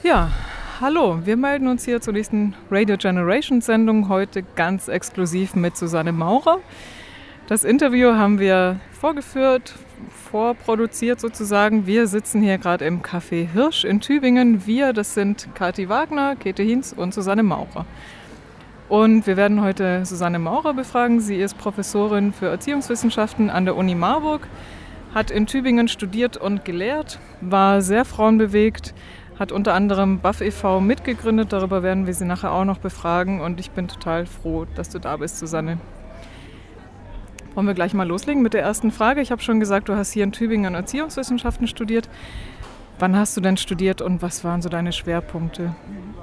Ja, hallo, wir melden uns hier zur nächsten Radio Generation Sendung, heute ganz exklusiv mit Susanne Maurer. Das Interview haben wir vorgeführt, vorproduziert sozusagen. Wir sitzen hier gerade im Café Hirsch in Tübingen. Wir, das sind Kathi Wagner, Käthe Hinz und Susanne Maurer. Und wir werden heute Susanne Maurer befragen. Sie ist Professorin für Erziehungswissenschaften an der Uni Marburg, hat in Tübingen studiert und gelehrt, war sehr frauenbewegt, hat unter anderem BAF e.V. mitgegründet. Darüber werden wir sie nachher auch noch befragen. Und ich bin total froh, dass du da bist, Susanne. Wollen wir gleich mal loslegen mit der ersten Frage? Ich habe schon gesagt, du hast hier in Tübingen Erziehungswissenschaften studiert. Wann hast du denn studiert und was waren so deine Schwerpunkte?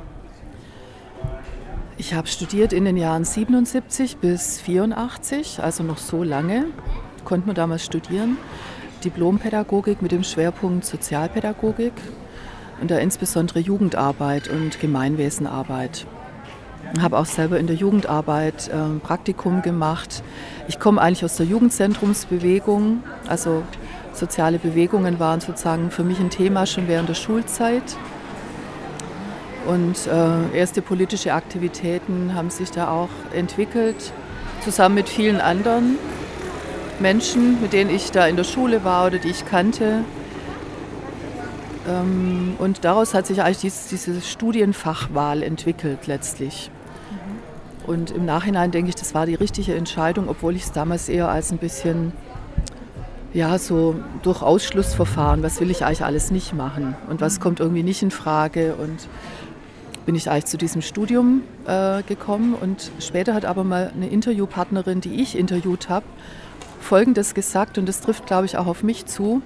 Ich habe studiert in den Jahren 77 bis 84, also noch so lange, konnte man damals studieren. Diplompädagogik mit dem Schwerpunkt Sozialpädagogik und da insbesondere Jugendarbeit und Gemeinwesenarbeit. Ich habe auch selber in der Jugendarbeit Praktikum gemacht. Ich komme eigentlich aus der Jugendzentrumsbewegung, also soziale Bewegungen waren sozusagen für mich ein Thema schon während der Schulzeit. Und erste politische Aktivitäten haben sich da auch entwickelt, zusammen mit vielen anderen Menschen, mit denen ich da in der Schule war oder die ich kannte. Und daraus hat sich eigentlich diese Studienfachwahl entwickelt letztlich. Und im Nachhinein denke ich, das war die richtige Entscheidung, obwohl ich es damals eher als ein bisschen, ja, so durch Ausschlussverfahren, was will ich eigentlich alles nicht machen und was kommt irgendwie nicht in Frage. Und bin ich eigentlich zu diesem Studium gekommen und später hat aber mal eine Interviewpartnerin, die ich interviewt habe, Folgendes gesagt und das trifft, glaube ich, auch auf mich zu.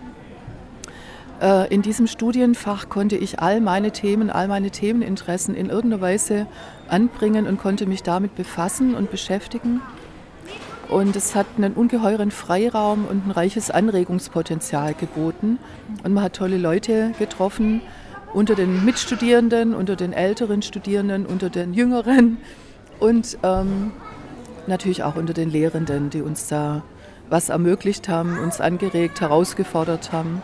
In diesem Studienfach konnte ich all meine Themeninteressen in irgendeiner Weise anbringen und konnte mich damit befassen und beschäftigen. Und es hat einen ungeheuren Freiraum und ein reiches Anregungspotenzial geboten. Und man hat tolle Leute getroffen, unter den Mitstudierenden, unter den älteren Studierenden, unter den Jüngeren und natürlich auch unter den Lehrenden, die uns da was ermöglicht haben, uns angeregt, herausgefordert haben.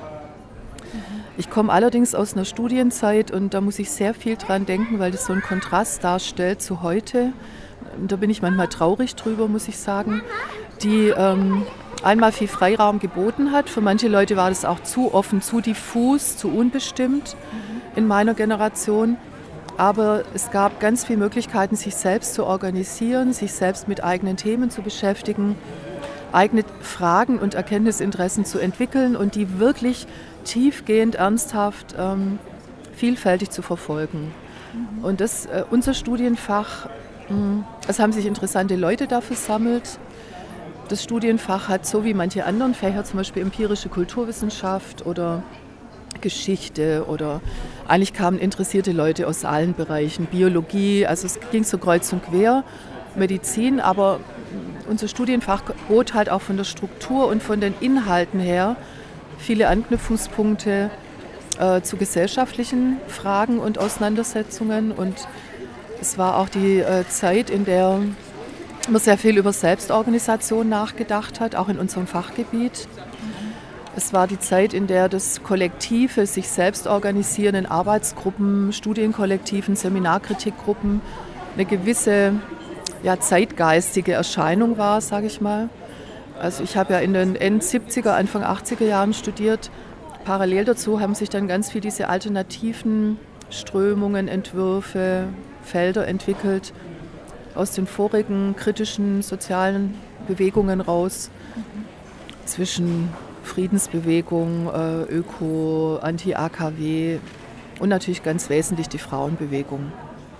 Ich komme allerdings aus einer Studienzeit und da muss ich sehr viel dran denken, weil das so einen Kontrast darstellt zu heute. Da bin ich manchmal traurig drüber, muss ich sagen, die einmal viel Freiraum geboten hat. Für manche Leute war das auch zu offen, zu diffus, zu unbestimmt in meiner Generation. Aber es gab ganz viele Möglichkeiten, sich selbst zu organisieren, sich selbst mit eigenen Themen zu beschäftigen, eigene Fragen und Erkenntnisinteressen zu entwickeln und die wirklich tiefgehend, ernsthaft, vielfältig zu verfolgen. Und das, unser Studienfach, es haben sich interessante Leute da versammelt. Das Studienfach hat so wie manche anderen Fächer, zum Beispiel empirische Kulturwissenschaft oder Geschichte oder eigentlich kamen interessierte Leute aus allen Bereichen, Biologie, also es ging so kreuz und quer, Medizin, aber unser Studienfach bot halt auch von der Struktur und von den Inhalten her viele Anknüpfungspunkte zu gesellschaftlichen Fragen und Auseinandersetzungen. Und es war auch die Zeit, in der man sehr viel über Selbstorganisation nachgedacht hat, auch in unserem Fachgebiet. Es war die Zeit, in der das Kollektive, sich selbst organisieren in Arbeitsgruppen, Studienkollektiven, Seminarkritikgruppen, eine gewisse zeitgeistige Erscheinung war, sage ich mal. Also ich habe ja in den End-70er, Anfang 80er Jahren studiert. Parallel dazu haben sich dann ganz viel diese alternativen Strömungen, Entwürfe, Felder entwickelt, aus den vorigen kritischen sozialen Bewegungen raus, zwischen Friedensbewegung, Öko, Anti-AKW und natürlich ganz wesentlich die Frauenbewegung.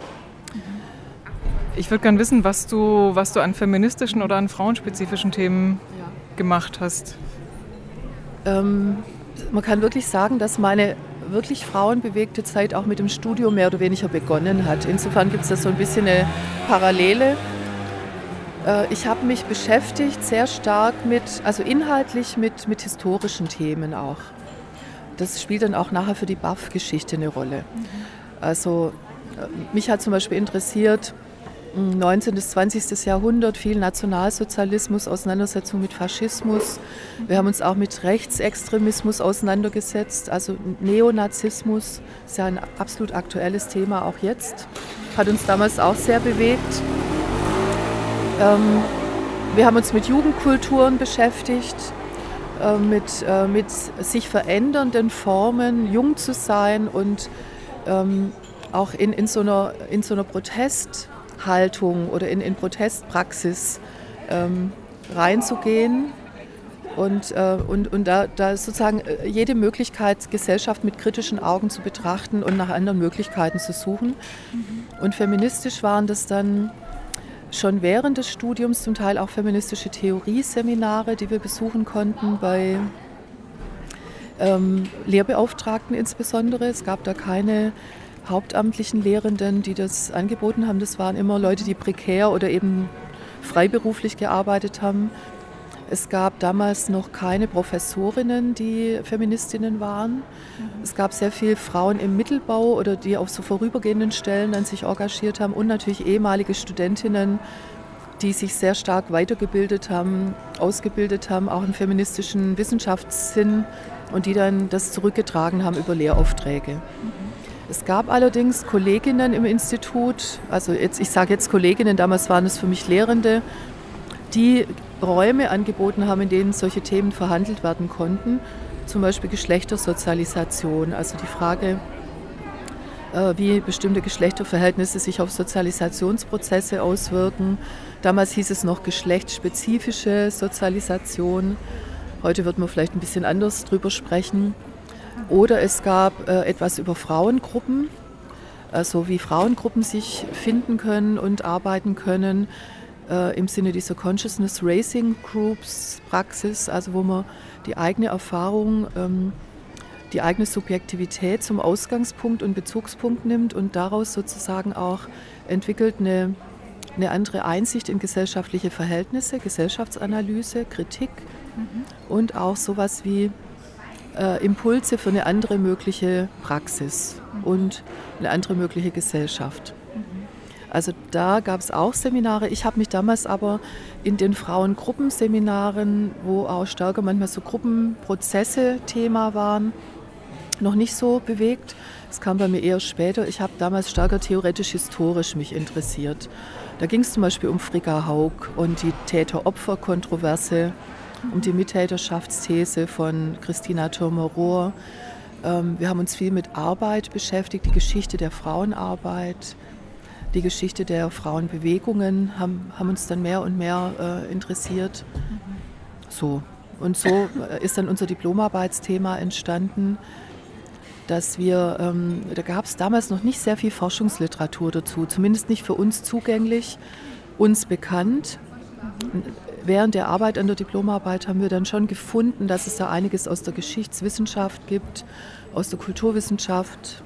Ich würde gerne wissen, was du an feministischen oder an frauenspezifischen Themen gemacht hast. Man kann wirklich sagen, dass meine wirklich frauenbewegte Zeit auch mit dem Studium mehr oder weniger begonnen hat. Insofern gibt es da so ein bisschen eine Parallele. Ich habe mich beschäftigt sehr stark inhaltlich mit historischen Themen auch. Das spielt dann auch nachher für die BAF-Geschichte eine Rolle. Also mich hat zum Beispiel interessiert, 19. bis 20. Jahrhundert, viel Nationalsozialismus, Auseinandersetzung mit Faschismus. Wir haben uns auch mit Rechtsextremismus auseinandergesetzt, also Neonazismus ist ja ein absolut aktuelles Thema, auch jetzt. Hat uns damals auch sehr bewegt. Wir haben uns mit Jugendkulturen beschäftigt, mit sich verändernden Formen, jung zu sein und auch in so einer Protesthaltung oder in Protestpraxis reinzugehen und da sozusagen jede Möglichkeit, Gesellschaft mit kritischen Augen zu betrachten und nach anderen Möglichkeiten zu suchen. Und feministisch waren das dann schon während des Studiums zum Teil auch feministische Theorieseminare, die wir besuchen konnten bei Lehrbeauftragten insbesondere. Es gab da keine hauptamtlichen Lehrenden, die das angeboten haben. Das waren immer Leute, die prekär oder eben freiberuflich gearbeitet haben. Es gab damals noch keine Professorinnen, die Feministinnen waren. Es gab sehr viele Frauen im Mittelbau oder die auf so vorübergehenden Stellen dann sich engagiert haben und natürlich ehemalige Studentinnen, die sich sehr stark weitergebildet haben, ausgebildet haben, auch im feministischen Wissenschaftssinn und die dann das zurückgetragen haben über Lehraufträge. Es gab allerdings Kolleginnen im Institut, also ich sage jetzt Kolleginnen, damals waren es für mich Lehrende, die Räume angeboten haben, in denen solche Themen verhandelt werden konnten, zum Beispiel Geschlechtersozialisation, also die Frage, wie bestimmte Geschlechterverhältnisse sich auf Sozialisationsprozesse auswirken. Damals hieß es noch geschlechtsspezifische Sozialisation, heute wird man vielleicht ein bisschen anders drüber sprechen. Oder es gab etwas über Frauengruppen, also wie Frauengruppen sich finden können und arbeiten können, im Sinne dieser Consciousness Racing Groups Praxis, also wo man die eigene Erfahrung, die eigene Subjektivität zum Ausgangspunkt und Bezugspunkt nimmt und daraus sozusagen auch entwickelt eine andere Einsicht in gesellschaftliche Verhältnisse, Gesellschaftsanalyse, Kritik und auch sowas wie Impulse für eine andere mögliche Praxis und eine andere mögliche Gesellschaft. Also da gab es auch Seminare. Ich habe mich damals aber in den Frauengruppenseminaren, wo auch stärker manchmal so Gruppenprozesse Thema waren, noch nicht so bewegt. Das kam bei mir eher später. Ich habe damals stärker theoretisch-historisch mich interessiert. Da ging es zum Beispiel um Frigga Haug und die Täter-Opfer-Kontroverse, um die Mittäterschaftsthese von Christina Thürmer-Rohr. Wir haben uns viel mit Arbeit beschäftigt, die Geschichte der Frauenarbeit. Die Geschichte der Frauenbewegungen haben uns dann mehr und mehr interessiert. So. Und so ist dann unser Diplomarbeitsthema entstanden, dass wir, da gab es damals noch nicht sehr viel Forschungsliteratur dazu, zumindest nicht für uns zugänglich, uns bekannt. Während der Arbeit an der Diplomarbeit haben wir dann schon gefunden, dass es da einiges aus der Geschichtswissenschaft gibt, aus der Kulturwissenschaft,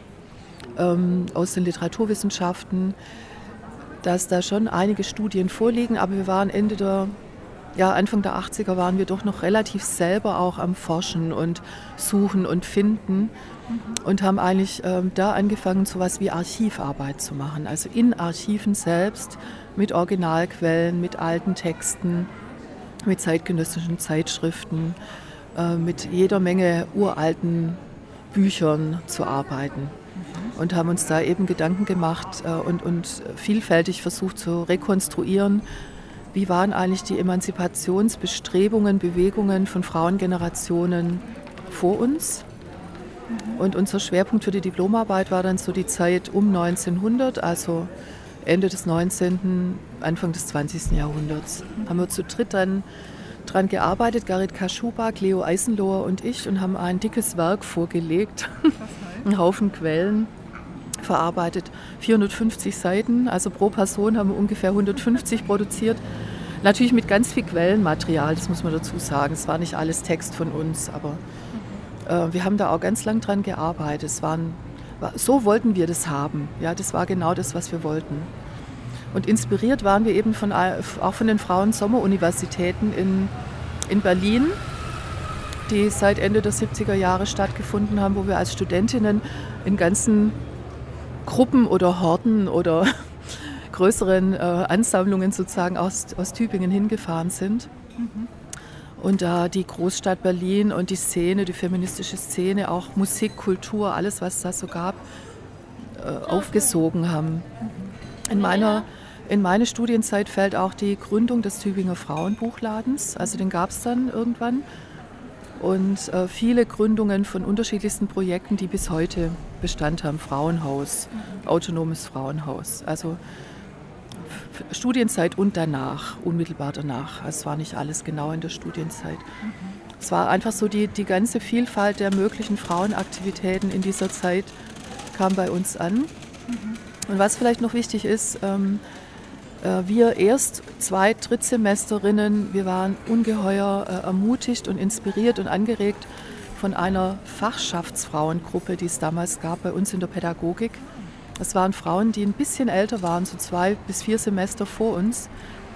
aus den Literaturwissenschaften, dass da schon einige Studien vorliegen, aber wir waren Anfang der 80er waren wir doch noch relativ selber auch am Forschen und Suchen und Finden und haben eigentlich da angefangen, so etwas wie Archivarbeit zu machen, also in Archiven selbst mit Originalquellen, mit alten Texten, mit zeitgenössischen Zeitschriften, mit jeder Menge uralten Büchern zu arbeiten. Und haben uns da eben Gedanken gemacht und vielfältig versucht zu rekonstruieren, wie waren eigentlich die Emanzipationsbestrebungen, Bewegungen von Frauengenerationen vor uns. Und unser Schwerpunkt für die Diplomarbeit war dann so die Zeit um 1900, also Ende des 19., Anfang des 20. Jahrhunderts. Haben wir zu dritt dran gearbeitet, Gerrit Kaschubak, Leo Eisenlohr und ich, und haben ein dickes Werk vorgelegt, einen Haufen Quellen verarbeitet, 450 Seiten, also pro Person haben wir ungefähr 150 produziert. Natürlich mit ganz viel Quellenmaterial, das muss man dazu sagen. Es war nicht alles Text von uns, aber wir haben da auch ganz lang dran gearbeitet. So wollten wir das haben. Ja, das war genau das, was wir wollten. Und inspiriert waren wir eben auch von den Frauen-Sommeruniversitäten in Berlin, die seit Ende der 70er Jahre stattgefunden haben, wo wir als Studentinnen in ganzen Gruppen oder Horden oder größeren Ansammlungen sozusagen aus Tübingen hingefahren sind. Und da die Großstadt Berlin und die Szene, die feministische Szene, auch Musik, Kultur, alles, was es da so gab, aufgesogen haben. In meine Studienzeit fällt auch die Gründung des Tübinger Frauenbuchladens, also den gab es dann irgendwann. Und viele Gründungen von unterschiedlichsten Projekten, die bis heute Bestand haben. Frauenhaus, autonomes Frauenhaus. Also Studienzeit und danach, unmittelbar danach. Es war nicht alles genau in der Studienzeit. Es war einfach so, die ganze Vielfalt der möglichen Frauenaktivitäten in dieser Zeit kam bei uns an. Und was vielleicht noch wichtig ist, wir erst 2 Drittsemesterinnen, wir waren ungeheuer ermutigt und inspiriert und angeregt von einer Fachschaftsfrauengruppe, die es damals gab bei uns in der Pädagogik. Das waren Frauen, die ein bisschen älter waren, so 2 bis 4 Semester vor uns.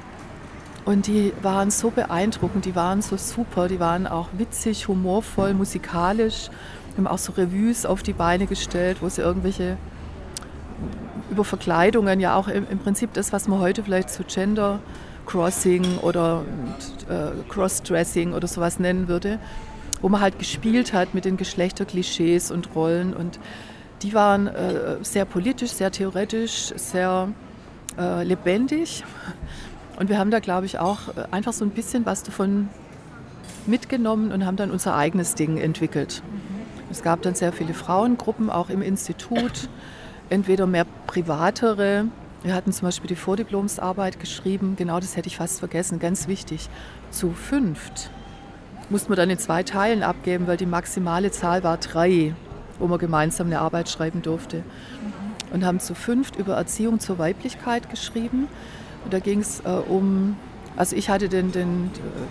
Und die waren so beeindruckend, die waren so super, die waren auch witzig, humorvoll, musikalisch. Wir haben auch so Revues auf die Beine gestellt, wo sie irgendwelche über Verkleidungen, ja auch im Prinzip das, was man heute vielleicht so Gender Crossing oder Crossdressing oder sowas nennen würde, wo man halt gespielt hat mit den Geschlechterklischees und Rollen. Und die waren sehr politisch, sehr theoretisch, sehr lebendig. Und wir haben da, glaube ich, auch einfach so ein bisschen was davon mitgenommen und haben dann unser eigenes Ding entwickelt. Es gab dann sehr viele Frauengruppen, auch im Institut, entweder mehr privatere. Wir hatten zum Beispiel die Vordiplomsarbeit geschrieben, genau das hätte ich fast vergessen, ganz wichtig. Zu 5 mussten wir dann in 2 Teilen abgeben, weil die maximale Zahl war 3, wo man gemeinsam eine Arbeit schreiben durfte. Und haben zu 5 über Erziehung zur Weiblichkeit geschrieben. Und da ging es also ich hatte den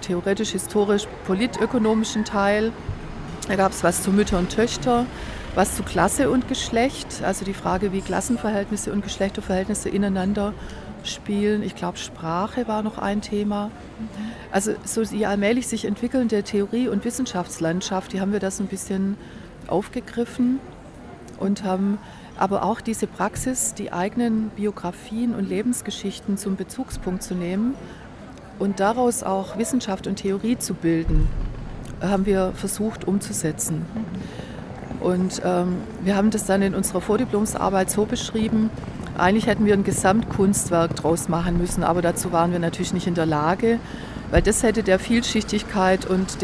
theoretisch-historisch-politökonomischen Teil. Da gab es was zu Mütter und Töchter, was zu Klasse und Geschlecht, also die Frage, wie Klassenverhältnisse und Geschlechterverhältnisse ineinander spielen. Ich glaube, Sprache war noch ein Thema. Also so die allmählich sich entwickelnde Theorie- und Wissenschaftslandschaft, die haben wir das ein bisschen aufgegriffen und haben aber auch diese Praxis, die eigenen Biografien und Lebensgeschichten zum Bezugspunkt zu nehmen und daraus auch Wissenschaft und Theorie zu bilden, haben wir versucht umzusetzen. Und wir haben das dann in unserer Vordiplomsarbeit so beschrieben, eigentlich hätten wir ein Gesamtkunstwerk draus machen müssen, aber dazu waren wir natürlich nicht in der Lage, weil das hätte der Vielschichtigkeit und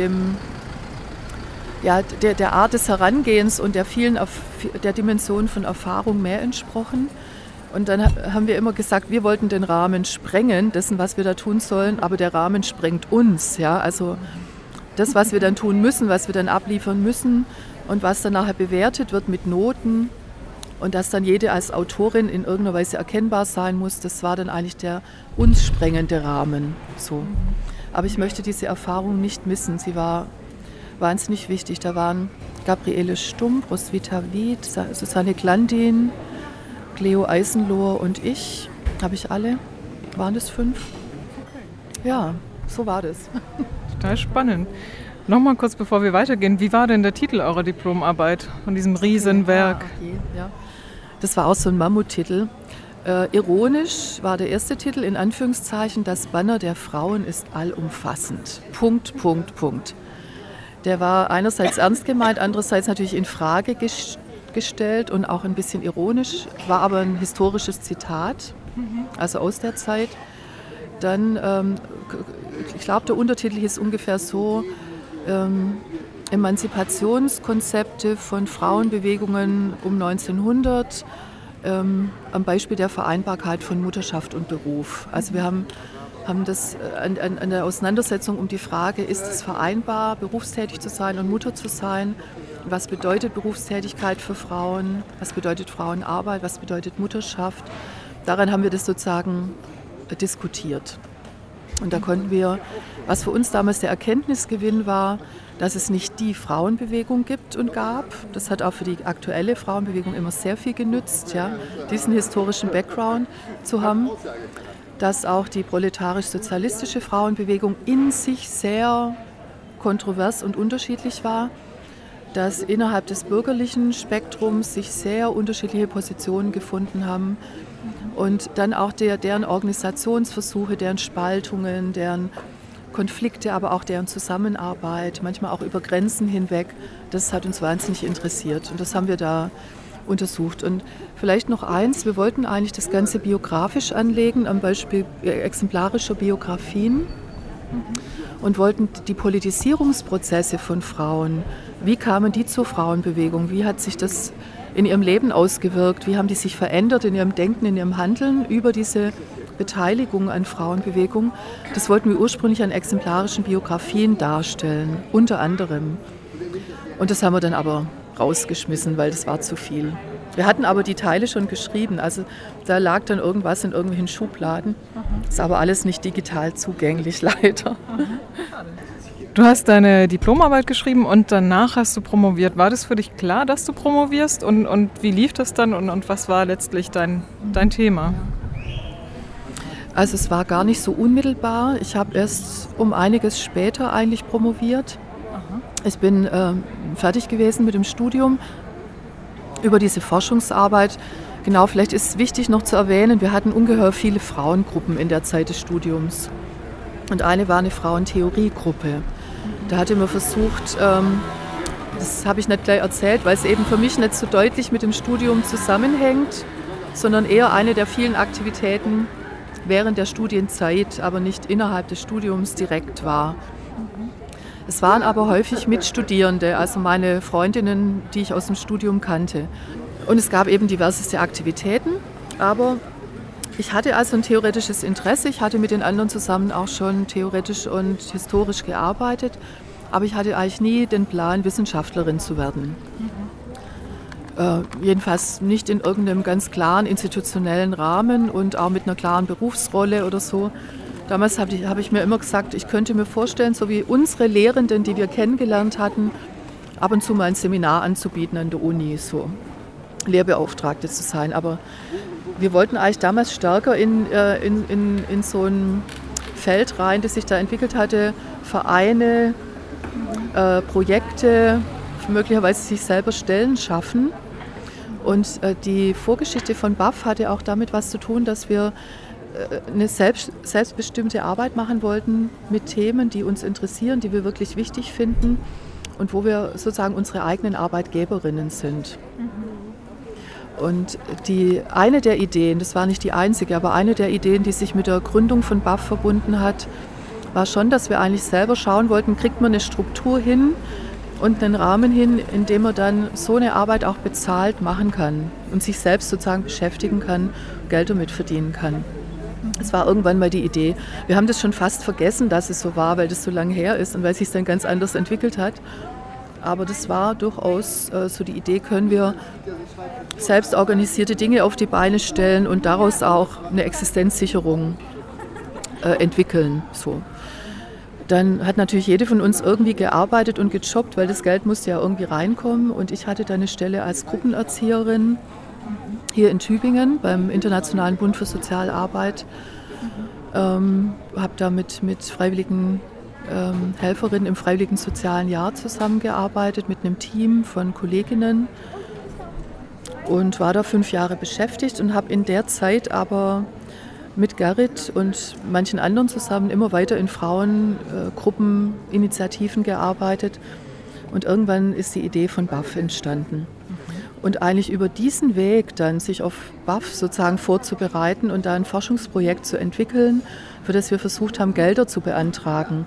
der Art des Herangehens und der Dimension von Erfahrung mehr entsprochen. Und dann haben wir immer gesagt, wir wollten den Rahmen sprengen, dessen, was wir da tun sollen, aber der Rahmen sprengt uns. Ja? Also das, was wir dann tun müssen, was wir dann abliefern müssen und was dann nachher bewertet wird mit Noten und dass dann jede als Autorin in irgendeiner Weise erkennbar sein muss, das war dann eigentlich der uns sprengende Rahmen. So. Aber ich möchte diese Erfahrung nicht missen, sie war wahnsinnig wichtig. Da waren Gabriele Stump, Roswitha Wied, Susanne Glandin, Cleo Eisenlohr und ich. Habe ich alle? Waren das 5? Ja, so war das. Total spannend. Nochmal kurz, bevor wir weitergehen, wie war denn der Titel eurer Diplomarbeit von diesem Riesenwerk? Okay, ja. Das war auch so ein Mammuttitel. Ironisch war der erste Titel, in Anführungszeichen, das Banner der Frauen ist allumfassend. Punkt, Punkt, Punkt. Der war einerseits ernst gemeint, andererseits natürlich in Frage gestellt und auch ein bisschen ironisch, war aber ein historisches Zitat, also aus der Zeit. Dann, ich glaube, der Untertitel hieß ungefähr so, Emanzipationskonzepte von Frauenbewegungen um 1900 am Beispiel der Vereinbarkeit von Mutterschaft und Beruf. Also wir haben das an der Auseinandersetzung um die Frage, ist es vereinbar, berufstätig zu sein und Mutter zu sein? Was bedeutet Berufstätigkeit für Frauen? Was bedeutet Frauenarbeit? Was bedeutet Mutterschaft? Daran haben wir das sozusagen diskutiert. Und da konnten wir, was für uns damals der Erkenntnisgewinn war, dass es nicht die Frauenbewegung gibt und gab. Das hat auch für die aktuelle Frauenbewegung immer sehr viel genützt, ja, diesen historischen Background zu haben. Dass auch die proletarisch-sozialistische Frauenbewegung in sich sehr kontrovers und unterschiedlich war. dass innerhalb des bürgerlichen Spektrums sich sehr unterschiedliche Positionen gefunden haben und dann auch deren Organisationsversuche, deren Spaltungen, deren Konflikte, aber auch deren Zusammenarbeit, manchmal auch über Grenzen hinweg, das hat uns wahnsinnig interessiert und das haben wir da untersucht. Und vielleicht noch eins, wir wollten eigentlich das Ganze biografisch anlegen, am Beispiel exemplarischer Biografien und wollten die Politisierungsprozesse von Frauen, wie kamen die zur Frauenbewegung, wie hat sich das in ihrem Leben ausgewirkt, wie haben die sich verändert in ihrem Denken, in ihrem Handeln über diese Beteiligung an Frauenbewegung. Das wollten wir ursprünglich an exemplarischen Biografien darstellen, unter anderem. Und das haben wir dann aber rausgeschmissen, weil das war zu viel. Wir hatten aber die Teile schon geschrieben, also da lag dann irgendwas in irgendwelchen Schubladen. Ist aber alles nicht digital zugänglich, leider. Du hast deine Diplomarbeit geschrieben und danach hast du promoviert. War das für dich klar, dass du promovierst und wie lief das dann und was war letztlich dein Thema? Also es war gar nicht so unmittelbar. Ich habe erst um einiges später eigentlich promoviert. Ich bin fertig gewesen mit dem Studium über diese Forschungsarbeit. Genau, vielleicht ist es wichtig noch zu erwähnen, wir hatten ungeheuer viele Frauengruppen in der Zeit des Studiums. Und eine war eine Frauentheoriegruppe. Da hatte man versucht, das habe ich nicht gleich erzählt, weil es eben für mich nicht so deutlich mit dem Studium zusammenhängt, sondern eher eine der vielen Aktivitäten während der Studienzeit, aber nicht innerhalb des Studiums direkt war. Es waren aber häufig Mitstudierende, also meine Freundinnen, die ich aus dem Studium kannte. Und es gab eben diverseste Aktivitäten, aber ich hatte also ein theoretisches Interesse. Ich hatte mit den anderen zusammen auch schon theoretisch und historisch gearbeitet, aber ich hatte eigentlich nie den Plan, Wissenschaftlerin zu werden. Jedenfalls nicht in irgendeinem ganz klaren institutionellen Rahmen und auch mit einer klaren Berufsrolle oder so. Damals habe ich mir immer gesagt, ich könnte mir vorstellen, so wie unsere Lehrenden, die wir kennengelernt hatten, ab und zu mal ein Seminar anzubieten an der Uni, so Lehrbeauftragte zu sein. Aber wir wollten eigentlich damals stärker in so ein Feld rein, das sich da entwickelt hatte, Vereine, Projekte, möglicherweise sich selber Stellen schaffen. Und die Vorgeschichte von BAF hatte auch damit was zu tun, dass wir eine selbstbestimmte Arbeit machen wollten mit Themen, die uns interessieren, die wir wirklich wichtig finden und wo wir sozusagen unsere eigenen Arbeitgeberinnen sind. Und eine der Ideen, das war nicht die einzige, aber eine der Ideen, die sich mit der Gründung von BAF verbunden hat, war schon, dass wir eigentlich selber schauen wollten, kriegt man eine Struktur hin und einen Rahmen hin, in dem man dann so eine Arbeit auch bezahlt machen kann und sich selbst sozusagen beschäftigen kann, Geld damit verdienen kann. Das war irgendwann mal die Idee. Wir haben das schon fast vergessen, dass es so war, weil das so lange her ist und weil es sich dann ganz anders entwickelt hat. Aber das war durchaus so die Idee, können wir selbst organisierte Dinge auf die Beine stellen und daraus auch eine Existenzsicherung entwickeln. So. Dann hat natürlich jede von uns irgendwie gearbeitet und gejobbt, weil das Geld musste ja irgendwie reinkommen. Und ich hatte dann eine Stelle als Gruppenerzieherin hier in Tübingen beim Internationalen Bund für Sozialarbeit. Habe da mit freiwilligen Helferinnen im Freiwilligen Sozialen Jahr zusammengearbeitet, mit einem Team von Kolleginnen und war da 5 Jahre beschäftigt und habe in der Zeit aber mit Gerrit und manchen anderen zusammen immer weiter in Frauengruppen, Initiativen gearbeitet und irgendwann ist die Idee von BAF entstanden. Und eigentlich über diesen Weg dann sich auf BAF sozusagen vorzubereiten und da ein Forschungsprojekt zu entwickeln, für das wir versucht haben, Gelder zu beantragen,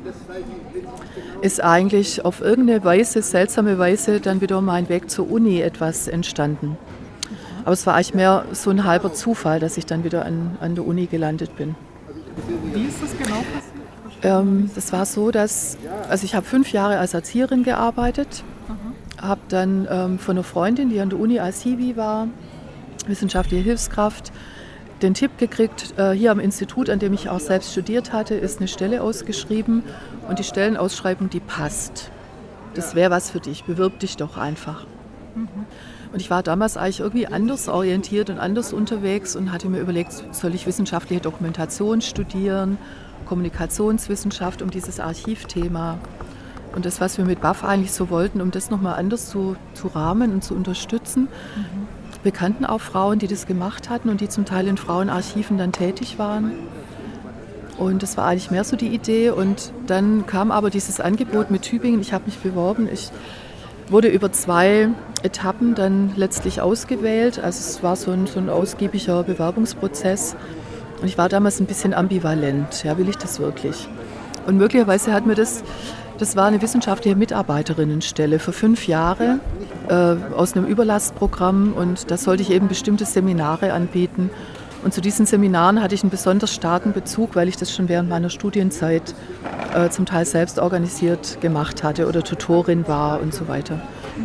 ist eigentlich auf irgendeine Weise, seltsame Weise, dann wieder mein Weg zur Uni etwas entstanden. Aber es war eigentlich mehr so ein halber Zufall, dass ich dann wieder an der Uni gelandet bin. Wie ist das genau passiert? Das war so, dass, also ich habe 5 Jahre als Erzieherin gearbeitet, habe dann von einer Freundin, die an der Uni als Hiwi war, wissenschaftliche Hilfskraft, den Tipp gekriegt, hier am Institut, an dem ich auch selbst studiert hatte, ist eine Stelle ausgeschrieben und die Stellenausschreibung, die passt. Das wäre was für dich, bewirb dich doch einfach. Und ich war damals eigentlich irgendwie anders orientiert und anders unterwegs und hatte mir überlegt, soll ich wissenschaftliche Dokumentation studieren, Kommunikationswissenschaft, um dieses Archivthema und das, was wir mit BAF eigentlich so wollten, um das nochmal anders zu rahmen und zu unterstützen. Wir kannten auch Frauen, die das gemacht hatten und die zum Teil in Frauenarchiven dann tätig waren. Und das war eigentlich mehr so die Idee. Und dann kam aber dieses Angebot mit Tübingen. Ich habe mich beworben. Ich wurde über 2 Etappen dann letztlich ausgewählt. Also es war so ein ausgiebiger Bewerbungsprozess. Und ich war damals ein bisschen ambivalent. Ja, will ich das wirklich? Und möglicherweise hat mir das war eine wissenschaftliche Mitarbeiterinnenstelle für 5 Jahre aus einem Überlastprogramm. Und da sollte ich eben bestimmte Seminare anbieten. Und zu diesen Seminaren hatte ich einen besonders starken Bezug, weil ich das schon während meiner Studienzeit zum Teil selbst organisiert gemacht hatte oder Tutorin war und so weiter.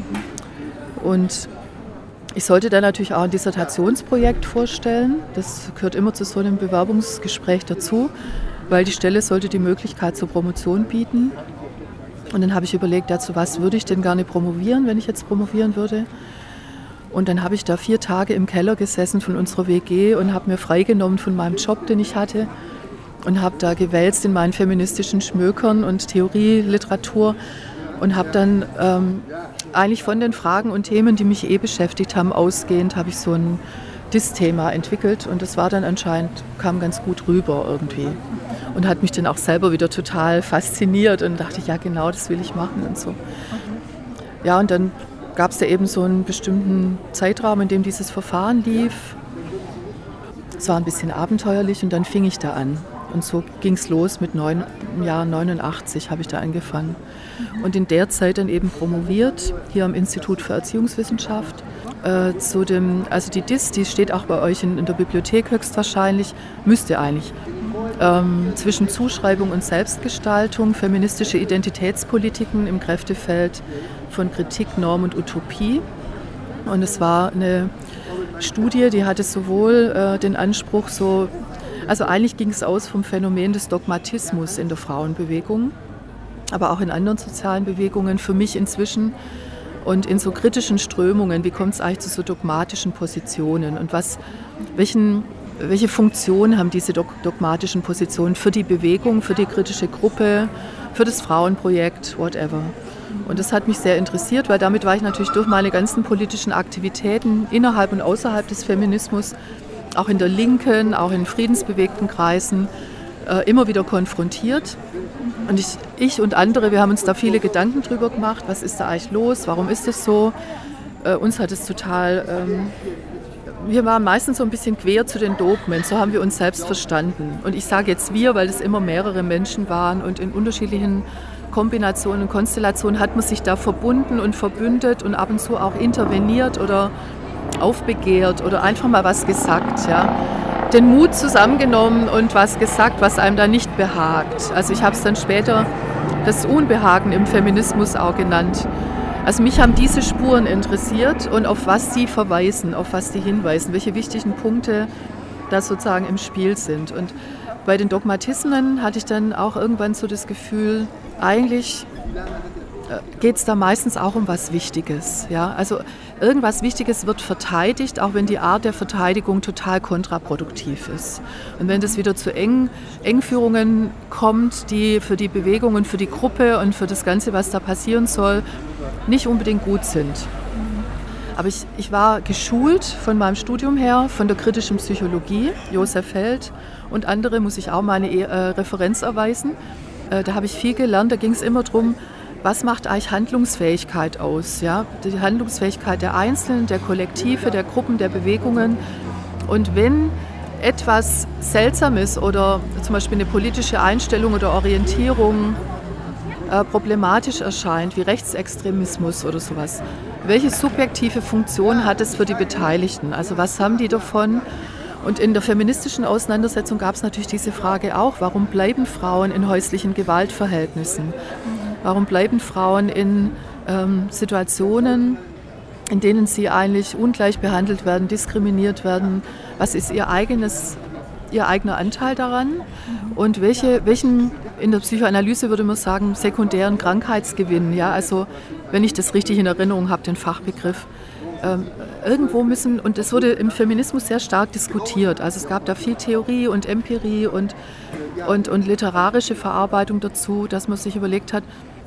Und ich sollte dann natürlich auch ein Dissertationsprojekt vorstellen. Das gehört immer zu so einem Bewerbungsgespräch dazu, weil die Stelle sollte die Möglichkeit zur Promotion bieten. Und dann habe ich überlegt, ja, zu was würde ich denn gerne promovieren, wenn ich jetzt promovieren würde. Und dann habe ich da 4 Tage im Keller gesessen von unserer WG und habe mir freigenommen von meinem Job, den ich hatte, und habe da gewälzt in meinen feministischen Schmökern und Theorieliteratur und habe dann eigentlich von den Fragen und Themen, die mich beschäftigt haben, ausgehend, habe ich so ein DIS-Thema entwickelt und das war dann anscheinend, kam ganz gut rüber irgendwie und hat mich dann auch selber wieder total fasziniert und dachte, ja genau, das will ich machen und so. Ja, und dann gab es da eben so einen bestimmten Zeitraum, in dem dieses Verfahren lief. Es war ein bisschen abenteuerlich und dann fing ich da an. Und so ging es los mit im Jahr 89 habe ich da angefangen. Und in der Zeit dann eben promoviert, hier am Institut für Erziehungswissenschaft. Also die DIS, die steht auch bei euch in der Bibliothek höchstwahrscheinlich, müsste eigentlich. Zwischen Zuschreibung und Selbstgestaltung, feministische Identitätspolitiken im Kräftefeld von Kritik, Norm und Utopie. Und es war eine Studie, die hatte sowohl den Anspruch, also eigentlich ging es aus vom Phänomen des Dogmatismus in der Frauenbewegung, aber auch in anderen sozialen Bewegungen, für mich inzwischen und in so kritischen Strömungen, wie kommt es eigentlich zu so dogmatischen Positionen und welche Funktion haben diese dogmatischen Positionen für die Bewegung, für die kritische Gruppe, für das Frauenprojekt, whatever. Und das hat mich sehr interessiert, weil damit war ich natürlich durch meine ganzen politischen Aktivitäten innerhalb und außerhalb des Feminismus, auch in der Linken, auch in friedensbewegten Kreisen, immer wieder konfrontiert. Und ich und andere, wir haben uns da viele Gedanken drüber gemacht, was ist da eigentlich los, warum ist es so? Uns hat es total... Wir waren meistens so ein bisschen quer zu den Dogmen, so haben wir uns selbst verstanden. Und ich sage jetzt wir, weil es immer mehrere Menschen waren und in unterschiedlichen Kombinationen und Konstellationen hat man sich da verbunden und verbündet und ab und zu auch interveniert oder aufbegehrt oder einfach mal was gesagt. Ja. Den Mut zusammengenommen und was gesagt, was einem da nicht behagt. Also ich habe es dann später das Unbehagen im Feminismus auch genannt. Also mich haben diese Spuren interessiert und auf was sie verweisen, auf was sie hinweisen, welche wichtigen Punkte da sozusagen im Spiel sind. Und bei den Dogmatismen hatte ich dann auch irgendwann so das Gefühl, eigentlich geht es da meistens auch um was Wichtiges. Ja? Also irgendwas Wichtiges wird verteidigt, auch wenn die Art der Verteidigung total kontraproduktiv ist. Und wenn das wieder zu Engführungen kommt, die für die Bewegung und für die Gruppe und für das Ganze, was da passieren soll, nicht unbedingt gut sind. Aber ich war geschult von meinem Studium her, von der kritischen Psychologie, Josef Feld und andere, muss ich auch meine Referenz erweisen. Da habe ich viel gelernt, da ging es immer darum, was macht eigentlich Handlungsfähigkeit aus? Ja? Die Handlungsfähigkeit der Einzelnen, der Kollektive, der Gruppen, der Bewegungen. Und wenn etwas Seltsames oder zum Beispiel eine politische Einstellung oder Orientierung problematisch erscheint, wie Rechtsextremismus oder sowas, welche subjektive Funktion hat es für die Beteiligten? Also was haben die davon? Und in der feministischen Auseinandersetzung gab es natürlich diese Frage auch, warum bleiben Frauen in häuslichen Gewaltverhältnissen? Warum bleiben Frauen in Situationen, in denen sie eigentlich ungleich behandelt werden, diskriminiert werden? Was ist ihr eigener Anteil daran? Und welchen, in der Psychoanalyse würde man sagen, sekundären Krankheitsgewinn? Ja? Also wenn ich das richtig in Erinnerung habe, den Fachbegriff. Irgendwo müssen, und es wurde im Feminismus sehr stark diskutiert, also es gab da viel Theorie und Empirie und literarische Verarbeitung dazu, dass man sich überlegt hat,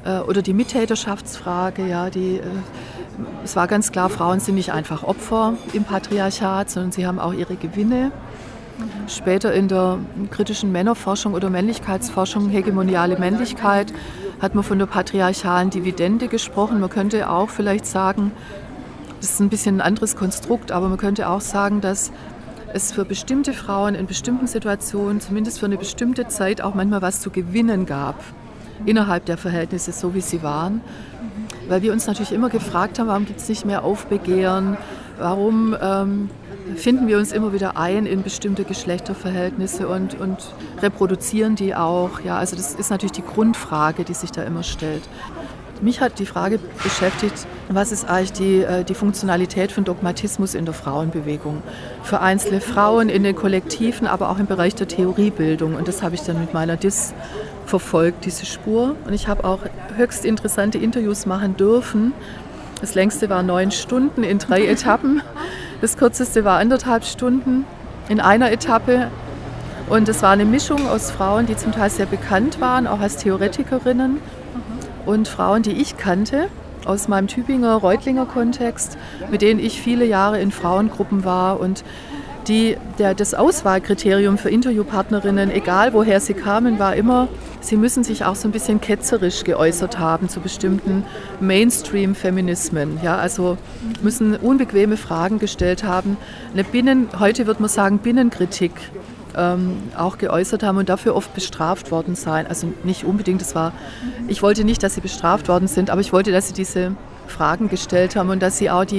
Oder die Mittäterschaftsfrage, ja, es war ganz klar, Frauen sind nicht einfach Opfer im Patriarchat, sondern sie haben auch ihre Gewinne. Später in der kritischen Männerforschung oder Männlichkeitsforschung, hegemoniale Männlichkeit, hat man von der patriarchalen Dividende gesprochen. Man könnte auch vielleicht sagen, das ist ein bisschen ein anderes Konstrukt, aber man könnte auch sagen, dass es für bestimmte Frauen in bestimmten Situationen, zumindest für eine bestimmte Zeit, auch manchmal was zu gewinnen gab, innerhalb der Verhältnisse, so wie sie waren. Weil wir uns natürlich immer gefragt haben, warum gibt es nicht mehr Aufbegehren, warum finden wir uns immer wieder ein in bestimmte Geschlechterverhältnisse und reproduzieren die auch. Ja, also das ist natürlich die Grundfrage, die sich da immer stellt. Mich hat die Frage beschäftigt, was ist eigentlich die Funktionalität von Dogmatismus in der Frauenbewegung für einzelne Frauen in den Kollektiven, aber auch im Bereich der Theoriebildung. Und das habe ich dann mit meiner Diss verfolgt, diese Spur. Und ich habe auch höchst interessante Interviews machen dürfen. Das längste war 9 Stunden in 3 Etappen. Das kürzeste war 1,5 Stunden in einer Etappe. Und es war eine Mischung aus Frauen, die zum Teil sehr bekannt waren, auch als Theoretikerinnen. Und Frauen, die ich kannte, aus meinem Tübinger, Reutlinger Kontext, mit denen ich viele Jahre in Frauengruppen war und das Auswahlkriterium für Interviewpartnerinnen, egal woher sie kamen, war immer, sie müssen sich auch so ein bisschen ketzerisch geäußert haben zu bestimmten Mainstream-Feminismen. Ja, also müssen unbequeme Fragen gestellt haben, heute würde man sagen Binnenkritik auch geäußert haben und dafür oft bestraft worden sein. Also nicht unbedingt, ich wollte nicht, dass sie bestraft worden sind, aber ich wollte, dass sie diese Fragen gestellt haben und dass sie auch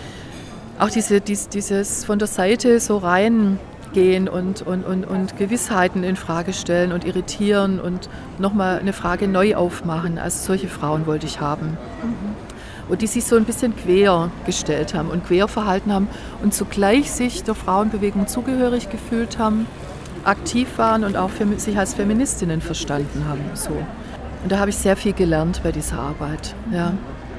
dieses von der Seite so reingehen und Gewissheiten in Frage stellen und irritieren und nochmal eine Frage neu aufmachen. Also solche Frauen wollte ich haben. Und die sich so ein bisschen quer gestellt haben und quer verhalten haben und zugleich sich der Frauenbewegung zugehörig gefühlt haben, aktiv waren und auch sich als Feministinnen verstanden haben. So. Und da habe ich sehr viel gelernt bei dieser Arbeit. Ja.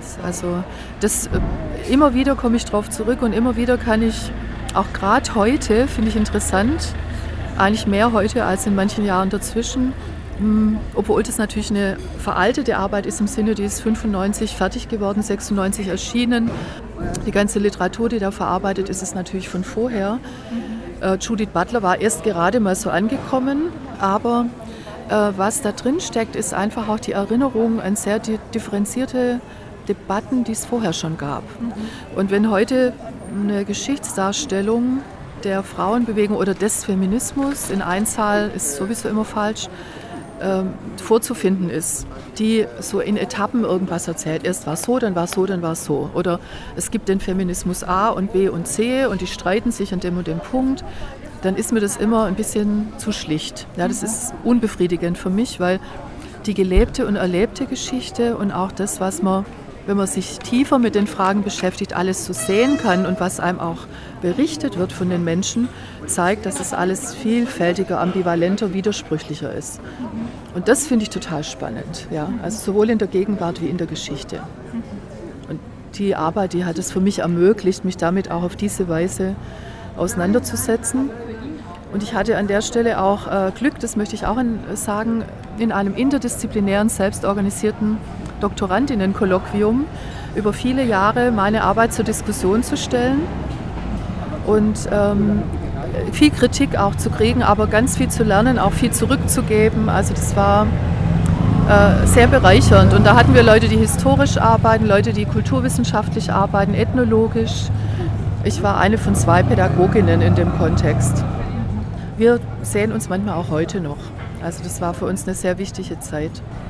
Immer wieder komme ich drauf zurück und immer wieder kann ich, auch gerade heute, finde ich interessant, eigentlich mehr heute als in manchen Jahren dazwischen, obwohl das natürlich eine veraltete Arbeit ist im Sinne, die ist 95 fertig geworden, 96 erschienen. Die ganze Literatur, die da verarbeitet ist, ist natürlich von vorher. Judith Butler war erst gerade mal so angekommen, aber was da drin steckt, ist einfach auch die Erinnerung an sehr differenzierte Debatten, die es vorher schon gab. Und wenn heute eine Geschichtsdarstellung der Frauenbewegung oder des Feminismus in Einzahl ist sowieso immer falsch, vorzufinden ist, die so in Etappen irgendwas erzählt. Erst war es so, dann war es so, dann war es so. Oder es gibt den Feminismus A und B und C und die streiten sich an dem und dem Punkt. Dann ist mir das immer ein bisschen zu schlicht. Ja, das ist unbefriedigend für mich, weil die gelebte und erlebte Geschichte und auch das, was man, wenn man sich tiefer mit den Fragen beschäftigt, alles so sehen kann und was einem auch berichtet wird von den Menschen, zeigt, dass es alles vielfältiger, ambivalenter, widersprüchlicher ist. Und das finde ich total spannend, ja? Also sowohl in der Gegenwart wie in der Geschichte. Und die Arbeit, die hat es für mich ermöglicht, mich damit auch auf diese Weise auseinanderzusetzen. Und ich hatte an der Stelle auch Glück, das möchte ich auch sagen, in einem interdisziplinären, selbstorganisierten Doktorandinnen-Kolloquium über viele Jahre meine Arbeit zur Diskussion zu stellen und viel Kritik auch zu kriegen, aber ganz viel zu lernen, auch viel zurückzugeben. Also das war sehr bereichernd. Und da hatten wir Leute, die historisch arbeiten, Leute, die kulturwissenschaftlich arbeiten, ethnologisch. Ich war eine von 2 Pädagoginnen in dem Kontext. Wir sehen uns manchmal auch heute noch. Also das war für uns eine sehr wichtige Zeit.